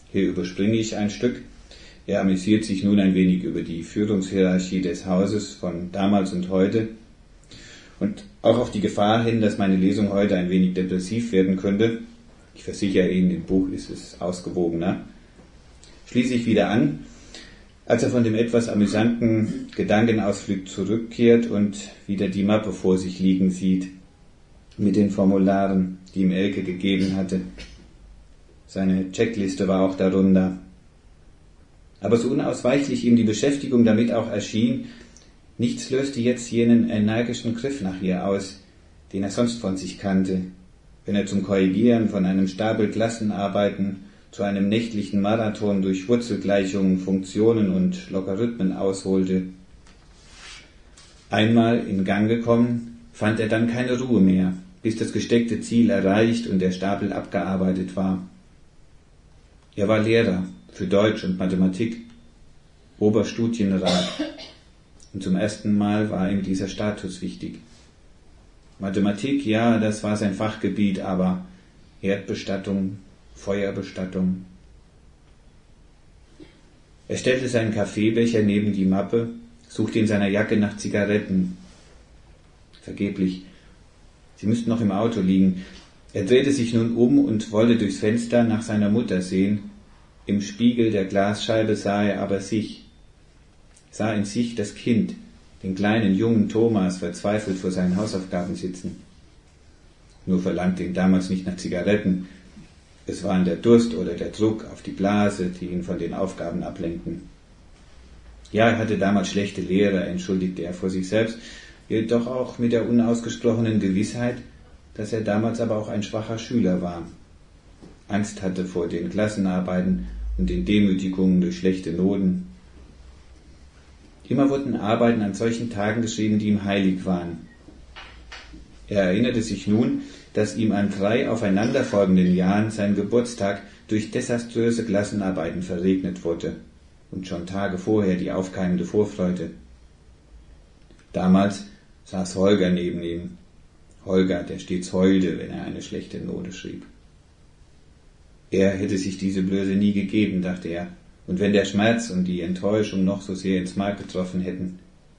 Hier überspringe ich ein Stück. Er amüsiert sich nun ein wenig über die Führungshierarchie des Hauses von damals und heute und auch auf die Gefahr hin, dass meine Lesung heute ein wenig depressiv werden könnte. Ich versichere Ihnen, im Buch ist es ausgewogener. Schließe ich wieder an, als er von dem etwas amüsanten Gedankenausflug zurückkehrt und wieder die Mappe vor sich liegen sieht, mit den Formularen, die ihm Elke gegeben hatte. Seine Checkliste war auch darunter. Aber so unausweichlich ihm die Beschäftigung damit auch erschien, nichts löste jetzt jenen energischen Griff nach ihr aus, den er sonst von sich kannte, wenn er zum Korrigieren von einem Stapel Klassenarbeiten zu einem nächtlichen Marathon durch Wurzelgleichungen, Funktionen und Logarithmen ausholte. Einmal in Gang gekommen, fand er dann keine Ruhe mehr, bis das gesteckte Ziel erreicht und der Stapel abgearbeitet war. Er war Lehrer für Deutsch und Mathematik, Oberstudienrat, und zum ersten Mal war ihm dieser Status wichtig. Mathematik, ja, das war sein Fachgebiet, aber Erdbestattung, Feuerbestattung. Er stellte seinen Kaffeebecher neben die Mappe, suchte in seiner Jacke nach Zigaretten. Vergeblich. Sie müssten noch im Auto liegen. Er drehte sich nun um und wollte durchs Fenster nach seiner Mutter sehen. Im Spiegel der Glasscheibe sah er aber sich, sah in sich das Kind, den kleinen jungen Thomas, verzweifelt vor seinen Hausaufgaben sitzen. Nur verlangte ihn damals nicht nach Zigaretten. Es waren der Durst oder der Druck auf die Blase, die ihn von den Aufgaben ablenkten. Ja, er hatte damals schlechte Lehrer, entschuldigte er vor sich selbst, jedoch auch mit der unausgesprochenen Gewissheit, dass er damals aber auch ein schwacher Schüler war. Angst hatte vor den Klassenarbeiten und den Demütigungen durch schlechte Noten. Immer wurden Arbeiten an solchen Tagen geschrieben, die ihm heilig waren. Er erinnerte sich nun, dass ihm an 3 aufeinanderfolgenden Jahren sein Geburtstag durch desaströse Klassenarbeiten verregnet wurde und schon Tage vorher die aufkeimende Vorfreude. Damals saß Holger neben ihm. Holger, der stets heulte, wenn er eine schlechte Note schrieb. Er hätte sich diese Blöße nie gegeben, dachte er, und wenn der Schmerz und die Enttäuschung noch so sehr ins Mark getroffen hätten.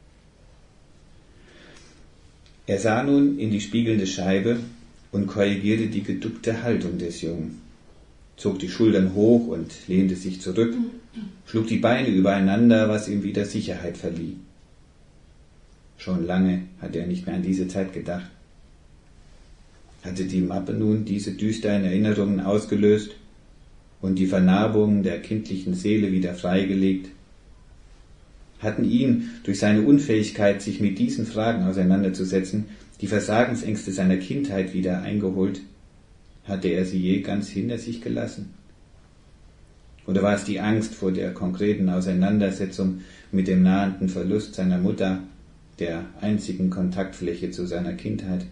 Er sah nun in die spiegelnde Scheibe und korrigierte die geduckte Haltung des Jungen, zog die Schultern hoch und lehnte sich zurück, schlug die Beine übereinander, was ihm wieder Sicherheit verlieh. Schon lange hatte er nicht mehr an diese Zeit gedacht. Hatte die Mappe nun diese düsteren Erinnerungen ausgelöst und die Vernarbungen der kindlichen Seele wieder freigelegt? Hatten ihn durch seine Unfähigkeit, sich mit diesen Fragen auseinanderzusetzen, die Versagensängste seiner Kindheit wieder eingeholt? Hatte er sie je ganz hinter sich gelassen? Oder war es die Angst vor der konkreten Auseinandersetzung mit dem nahenden Verlust seiner Mutter, der einzigen Kontaktfläche zu seiner Kindheit?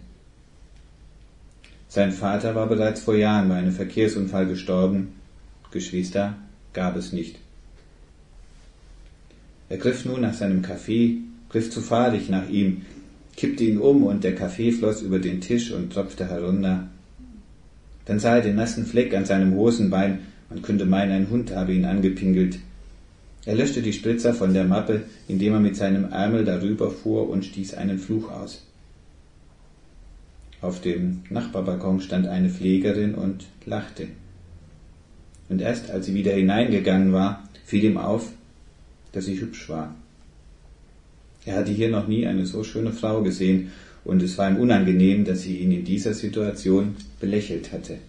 Sein Vater war bereits vor Jahren bei einem Verkehrsunfall gestorben. Geschwister gab es nicht. Er griff nun nach seinem Kaffee, griff zu fahrig nach ihm, kippte ihn um und der Kaffee floss über den Tisch und tropfte herunter. Dann sah er den nassen Fleck an seinem Hosenbein, man könnte meinen, ein Hund habe ihn angepinkelt. Er löschte die Spritzer von der Mappe, indem er mit seinem Ärmel darüber fuhr und stieß einen Fluch aus. Auf dem Nachbarbalkon stand eine Pflegerin und lachte. Und erst als sie wieder hineingegangen war, fiel ihm auf, dass sie hübsch war. Er hatte hier noch nie eine so schöne Frau gesehen, und es war ihm unangenehm, dass sie ihn in dieser Situation belächelt hatte.